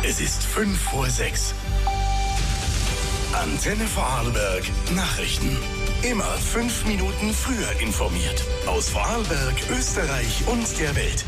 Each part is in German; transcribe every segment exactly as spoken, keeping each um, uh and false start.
Es ist fünf vor sechs. Antenne Vorarlberg Nachrichten. Immer fünf Minuten früher informiert. Aus Vorarlberg, Österreich und der Welt.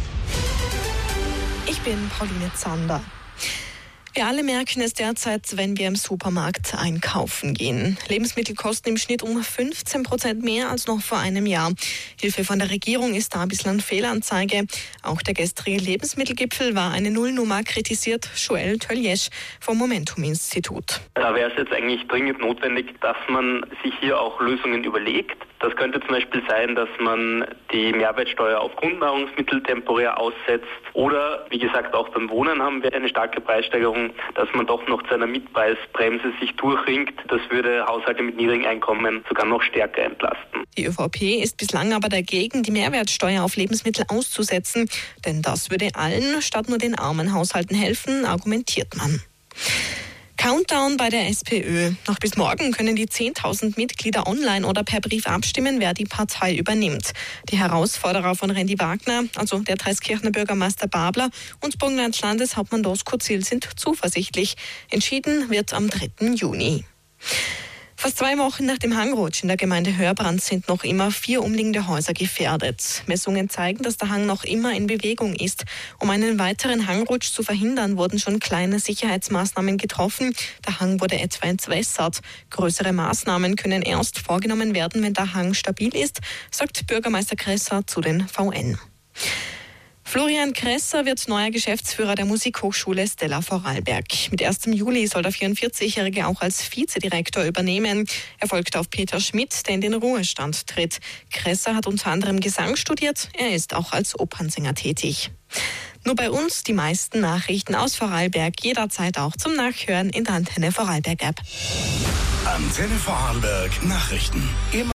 Ich bin Pauline Zander. Wir alle merken es derzeit, wenn wir im Supermarkt einkaufen gehen. Lebensmittel kosten im Schnitt um fünfzehn Prozent mehr als noch vor einem Jahr. Hilfe von der Regierung ist da bislang Fehlanzeige. Auch der gestrige Lebensmittelgipfel war eine Nullnummer, kritisiert Joël Töljesch vom Momentum-Institut. Da wäre es jetzt eigentlich dringend notwendig, dass man sich hier auch Lösungen überlegt. Das könnte zum Beispiel sein, dass man die Mehrwertsteuer auf Grundnahrungsmittel temporär aussetzt. Oder, wie gesagt, auch beim Wohnen haben wir eine starke Preissteigerung, dass man doch noch zu einer Mietpreisbremse sich durchringt. Das würde Haushalte mit niedrigen Einkommen sogar noch stärker entlasten. Die ÖVP ist bislang aber dagegen, die Mehrwertsteuer auf Lebensmittel auszusetzen. Denn das würde allen statt nur den armen Haushalten helfen, argumentiert man. Countdown bei der SPÖ. Noch bis morgen können die zehntausend Mitglieder online oder per Brief abstimmen, wer die Partei übernimmt. Die Herausforderer von Randy Wagner, also der Treskirchner Bürgermeister Babler und Burgenlands Landeshauptmann Dosko Zil sind zuversichtlich. Entschieden wird am dritten Juni. Fast zwei Wochen nach dem Hangrutsch in der Gemeinde Hörbrand sind noch immer vier umliegende Häuser gefährdet. Messungen zeigen, dass der Hang noch immer in Bewegung ist. Um einen weiteren Hangrutsch zu verhindern, wurden schon kleine Sicherheitsmaßnahmen getroffen. Der Hang wurde etwa entwässert. Größere Maßnahmen können erst vorgenommen werden, wenn der Hang stabil ist, sagt Bürgermeister Kresser zu den V N. Florian Kresser wird neuer Geschäftsführer der Musikhochschule Stella Vorarlberg. Mit ersten Juli soll der vierundvierzigjährige auch als Vizedirektor übernehmen. Er folgt auf Peter Schmidt, der in den Ruhestand tritt. Kresser hat unter anderem Gesang studiert. Er ist auch als Opernsänger tätig. Nur bei uns die meisten Nachrichten aus Vorarlberg, jederzeit auch zum Nachhören in der Antenne Vorarlberg App. Antenne Vorarlberg Nachrichten. Immer